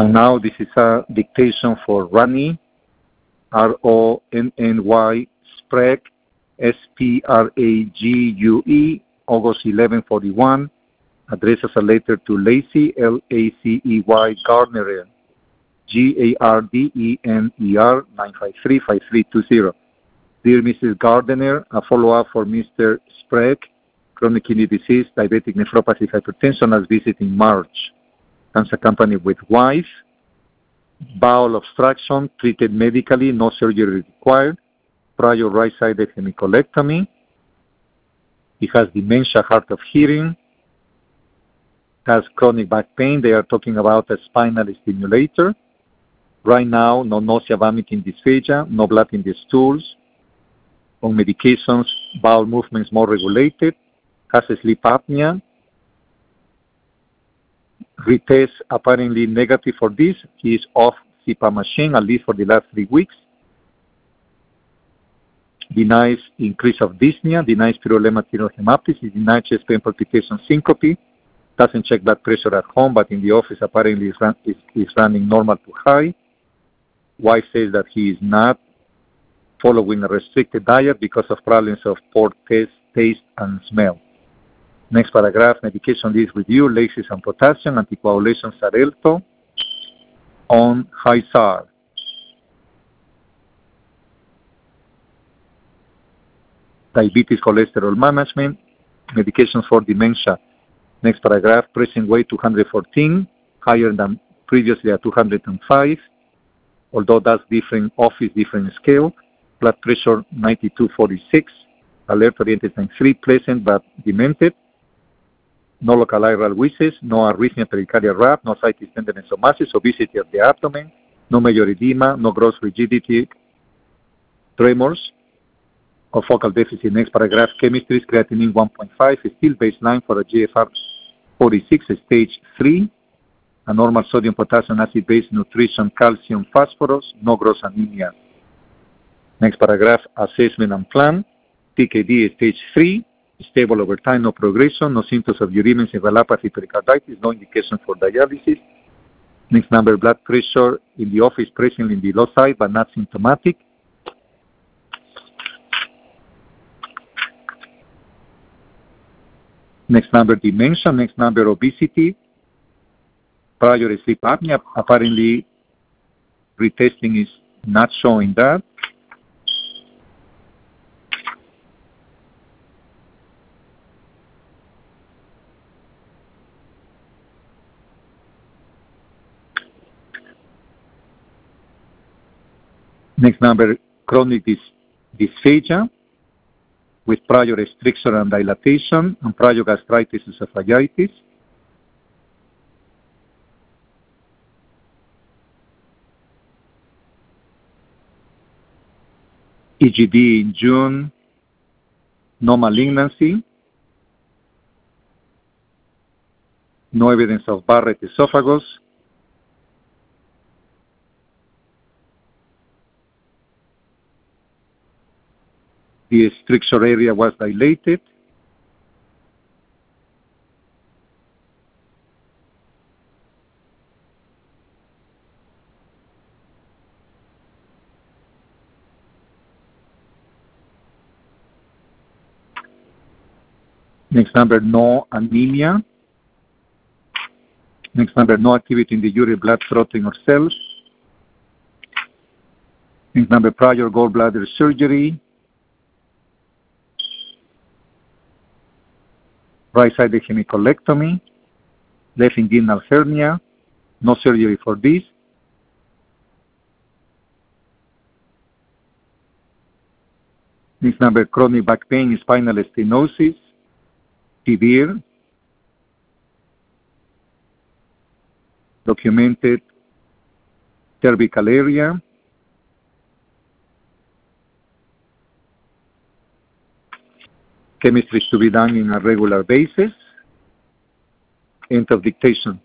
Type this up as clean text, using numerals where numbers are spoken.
And now this is a dictation for Ronny, R-O-N-N-Y, Sprague, S-P-R-A-G-U-E, August 1141. Addresses a letter to Lacey, L-A-C-E-Y, Gardner, G-A-R-D-E-N-E-R, 953-5320. Dear Mrs. Gardner, a follow-up for Mr. Sprague, chronic kidney disease, diabetic nephropathy, hypertension, as visit in March. Comes accompanied with wife, bowel obstruction, treated medically, no surgery required, prior right-sided hemicolectomy. He has dementia, hard of hearing, has chronic back pain. They are talking about a spinal stimulator. Right now, no nausea, vomiting, dysphagia, no blood in the stools. On medications, bowel movements more regulated, has a sleep apnea. Retest apparently negative for this. He is off CPAP machine at least for the last 3 weeks. Denies increase of dyspnea, denies pyrolema hemoptysis, denies chest pain, palpitation, syncope. Doesn't check blood pressure at home, but in the office apparently is running normal to high. Wife says that he is not following a restricted diet because of problems of poor taste and smell. Next paragraph, medication list review, laces and potassium, anticoagulation Xarelto, on high SAR. Diabetes, cholesterol management, medications for dementia. Next paragraph, pressing weight 214, higher than previously at 205, although that's different office, different scale. Blood pressure 92/46, alert oriented time 3, pleasant but demented. No local viral wheezes, no arrhythmia, pericardial rap, no situs, tenderness or masses, obesity of the abdomen, no major edema, no gross rigidity, tremors, or focal deficit. Next paragraph, chemistry, creatinine 1.5, still baseline for a GFR 46, stage 3, a normal sodium, potassium, acid-base nutrition, calcium, phosphorus, no gross anemia. Next paragraph, assessment and plan, TKD stage 3, stable over time, no progression, no symptoms of uremic encephalopathy, pericarditis, no indication for dialysis. Next number, blood pressure in the office presently in the low side but not symptomatic. Next number, dementia. Next number, obesity. Prior sleep apnea. Apparently, retesting is not showing that. Next number, chronic dysphagia with prior restriction and dilatation and prior gastritis, esophagitis. EGD in June, no malignancy, no evidence of Barrett esophagus. The stricture area was dilated. Next number, no anemia. Next number, no activity in the urine, blood, protein, or cells. Next number, prior gallbladder surgery. Right-sided hemicolectomy. Left inguinal hernia. No surgery for this. Next number, chronic back pain, spinal stenosis. Severe, documented cervical area, chemistry is to be done on a regular basis. End of dictation.